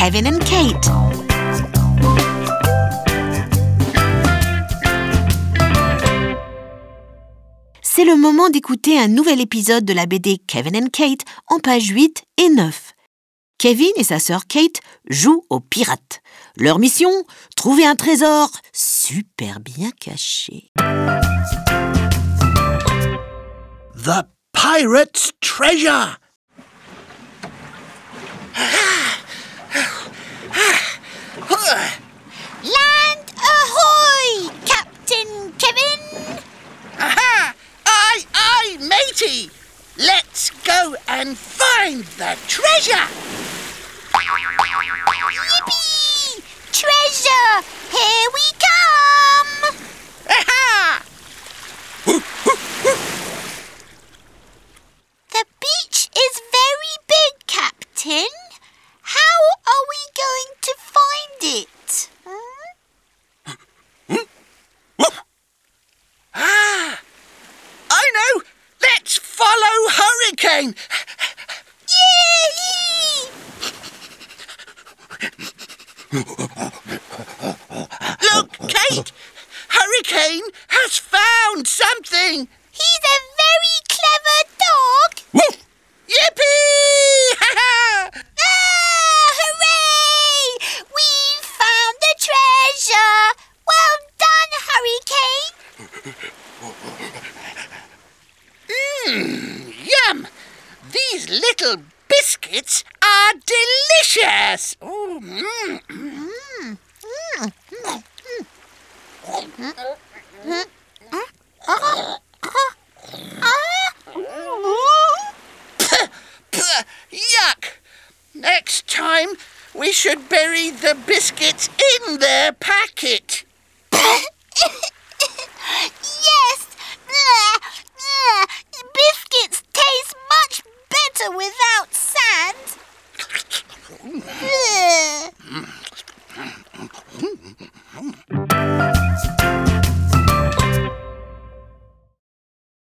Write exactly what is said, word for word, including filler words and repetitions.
Kevin and Kate. C'est le moment d'écouter un nouvel épisode de la B D Kevin and Kate en pages huit et neuf. Kevin et sa sœur Kate jouent aux pirates. Leur mission, trouver un trésor super bien caché. The pirate's treasure! Land ahoy, Captain Kevin! Aha! Aye, aye, matey! Let's go and find the treasure! Yippee! Treasure! Here we come! Aha! The beach is very big, Captain. How are we going to find it? Hmm? Ah! I know! Let's follow Hurricane! Yay! Look, Kate! Hurricane has found something! He's a very clever dog. Woof! Yippee! Ah, hooray! We found the treasure! Well done, Hurricane! Mmm, yum! These little biscuits are delicious! Ooh, mm, mm. Mm, mm, mm. Puh, puh, yuck! Next time, we should bury the biscuits in their packet.